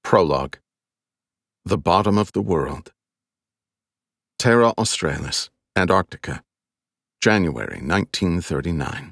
Prologue. The Bottom of the World. Terra Australis, Antarctica, January 1939.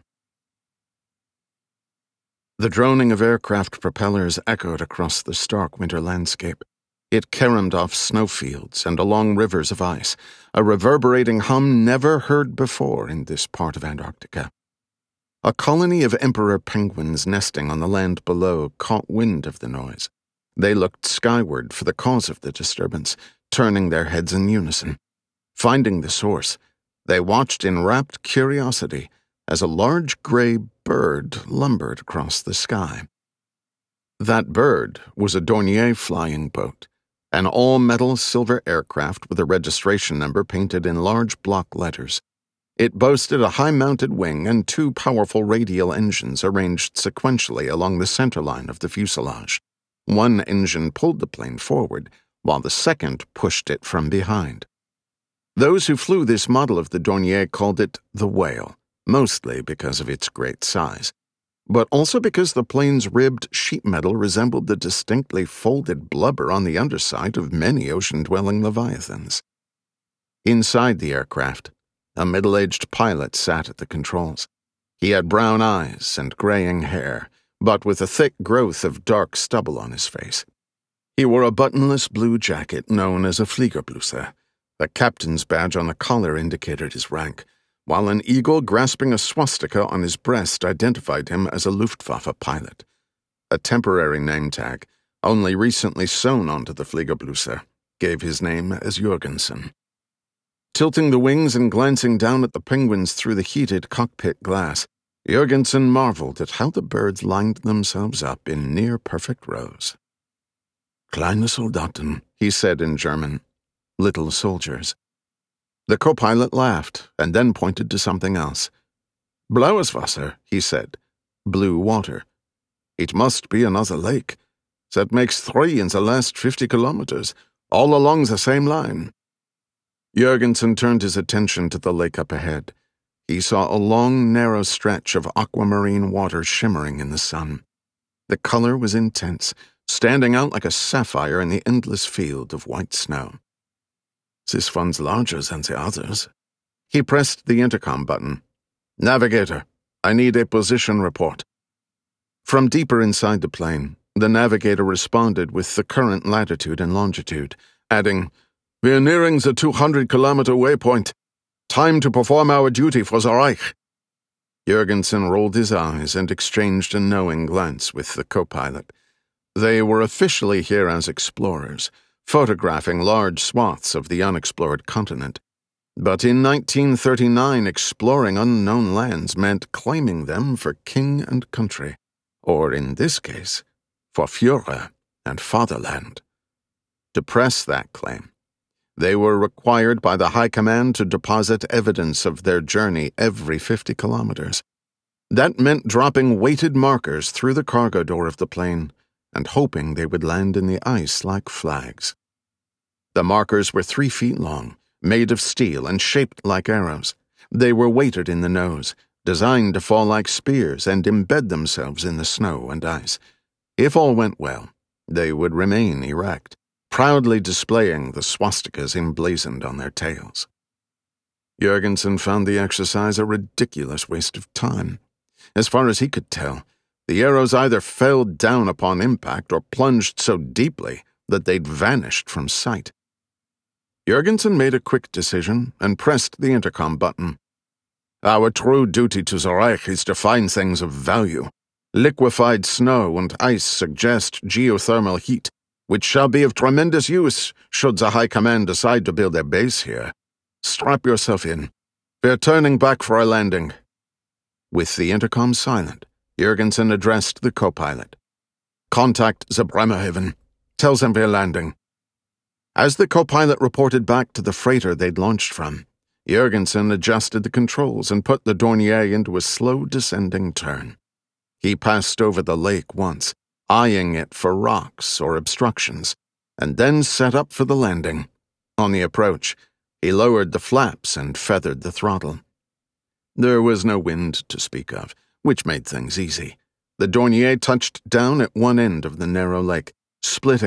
The droning of aircraft propellers echoed across the stark winter landscape. It caromed off snowfields and along rivers of ice, a reverberating hum never heard before in this part of Antarctica. A colony of emperor penguins nesting on the land below caught wind of the noise. They looked skyward for the cause of the disturbance, turning their heads in unison. Finding the source, they watched in rapt curiosity as a large gray bird lumbered across the sky. That bird was a Dornier flying boat, an all-metal silver aircraft with a registration number painted in large block letters. It boasted a high-mounted wing and two powerful radial engines arranged sequentially along the center line of the fuselage. One engine pulled the plane forward, while the second pushed it from behind. Those who flew this model of the Dornier called it the Whale, mostly because of its great size, but also because the plane's ribbed sheet metal resembled the distinctly folded blubber on the underside of many ocean-dwelling leviathans. Inside the aircraft, a middle-aged pilot sat at the controls. He had brown eyes and graying hair, but with a thick growth of dark stubble on his face. He wore a buttonless blue jacket known as a Fliegerbluse. The captain's badge on the collar indicated his rank, while an eagle grasping a swastika on his breast identified him as a Luftwaffe pilot. A temporary name tag, only recently sewn onto the Fliegerbluse, gave his name as Jurgensen. Tilting the wings and glancing down at the penguins through the heated cockpit glass, Jurgensen marveled at how the birds lined themselves up in near-perfect rows. "Kleine Soldaten," he said in German. Little soldiers. The co-pilot laughed and then pointed to something else. "Blaues Wasser," he said. Blue water. "It must be another lake. That makes 3 in the last 50 kilometers, all along the same line." Jurgensen turned his attention to the lake up ahead. He saw a long, narrow stretch of aquamarine water shimmering in the sun. The color was intense, standing out like a sapphire in the endless field of white snow. "This one's larger than the others." He pressed the intercom button. "Navigator, I need a position report." From deeper inside the plane, the navigator responded with the current latitude and longitude, adding, "We're nearing the 200-kilometer waypoint. Time to perform our duty for the Reich." Jurgensen rolled his eyes and exchanged a knowing glance with the co-pilot. They were officially here as explorers, photographing large swaths of the unexplored continent. But in 1939, exploring unknown lands meant claiming them for king and country, or in this case, for Führer and fatherland. To press that claim, they were required by the High Command to deposit evidence of their journey every 50 kilometers. That meant dropping weighted markers through the cargo door of the plane and hoping they would land in the ice like flags. The markers were 3 feet long, made of steel and shaped like arrows. They were weighted in the nose, designed to fall like spears and embed themselves in the snow and ice. If all went well, they would remain erect, proudly displaying the swastikas emblazoned on their tails. Jurgensen found the exercise a ridiculous waste of time. As far as he could tell, the arrows either fell down upon impact or plunged so deeply that they'd vanished from sight. Jurgensen made a quick decision and pressed the intercom button. "Our true duty to the Reich is to find things of value. Liquefied snow and ice suggest geothermal heat, which shall be of tremendous use should the High Command decide to build a base here. Strap yourself in. We're turning back for a landing." With the intercom silent, Jurgensen addressed the co-pilot. "Contact the Bremerhaven. Tell them we're landing." As the co-pilot reported back to the freighter they'd launched from, Jurgensen adjusted the controls and put the Dornier into a slow descending turn. He passed over the lake once, eyeing it for rocks or obstructions, and then set up for the landing. On the approach, he lowered the flaps and feathered the throttle. There was no wind to speak of, which made things easy. The Dornier touched down at one end of the narrow lake, splitting